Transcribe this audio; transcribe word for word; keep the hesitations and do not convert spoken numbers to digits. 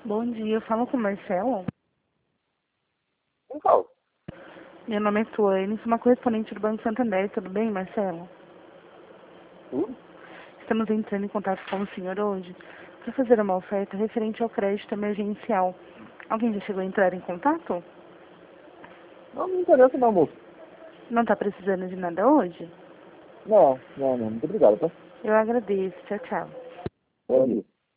Bom dia, eu falo com o Marcelo. Quem fala? Meu nome é Tuane, sou uma correspondente do Banco Santander, tudo bem, Marcelo? Tudo? Estamos entrando em contato com o senhor hoje para fazer uma oferta referente ao crédito emergencial. Alguém já chegou a entrar em contato? Não, não me interessa não, moço. Não está precisando de nada hoje? Não, não, não. Muito obrigado, tá? Eu agradeço, tchau, tchau. Bom dia.